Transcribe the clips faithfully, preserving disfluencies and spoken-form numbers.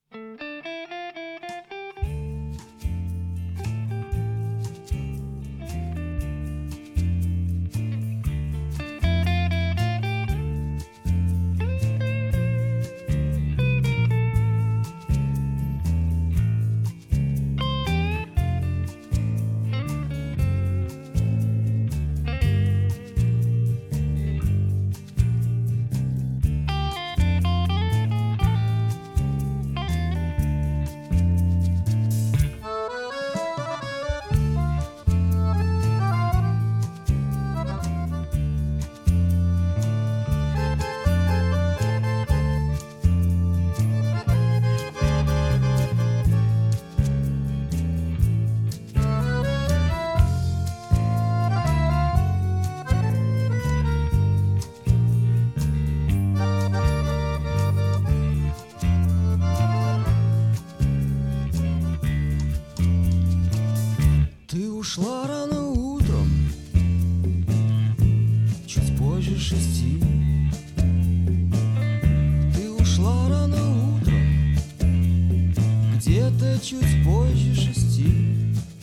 Ушла рано утром, чуть позже шести. Ты ушла рано утром, где-то чуть позже шести.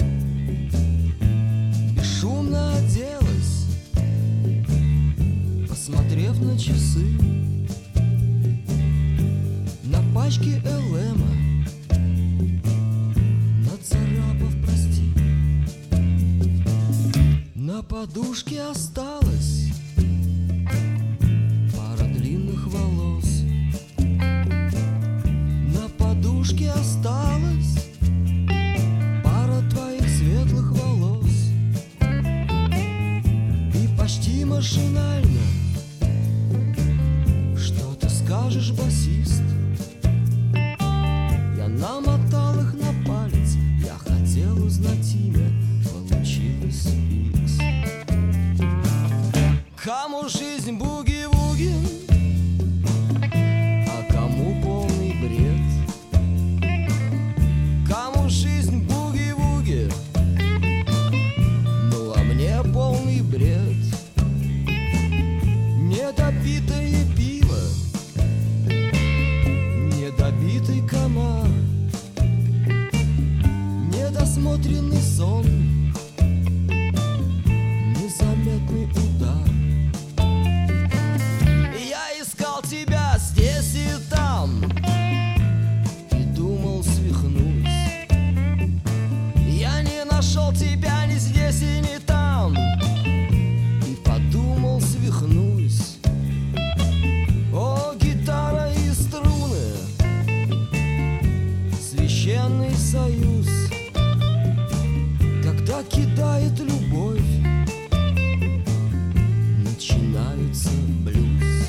Бесшумно оделась, посмотрев на часы. На пачке эл эма нацарапав «Прости». На подушке осталась пара длинных волос. На подушке осталась пара твоих светлых волос. И почти машинально: что ты скажешь, басист? Я намотал их на палец, я хотел узнать имя, получилось икс. Кому жизнь буги-вуги, а кому полный бред. Кому жизнь буги-вуги, ну а мне полный бред. Недопитое пиво, недобитый комар, недосмотренный сон, незаметный удар. Я искал тебя здесь и там и думал, свихнусь. Я не нашел тебя ни здесь и ни там и подумал, свихнусь. О, гитара и струны, священный союз, когда кидает любовь, начинается блюз.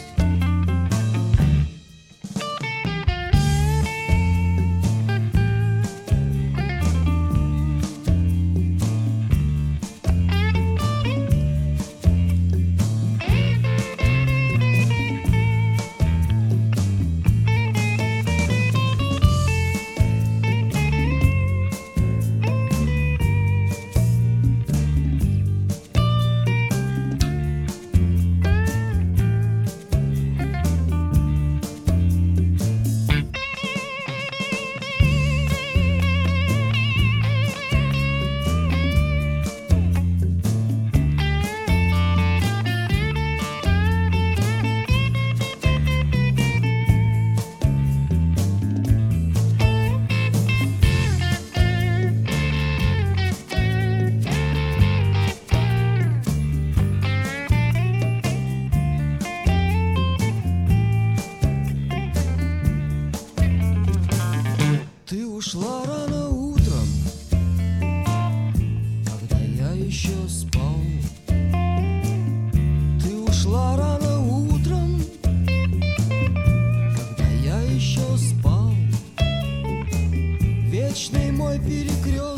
Ты ушла рано утром, когда я еще спал. Ты ушла рано утром, когда я еще спал. Вечный мой перекрест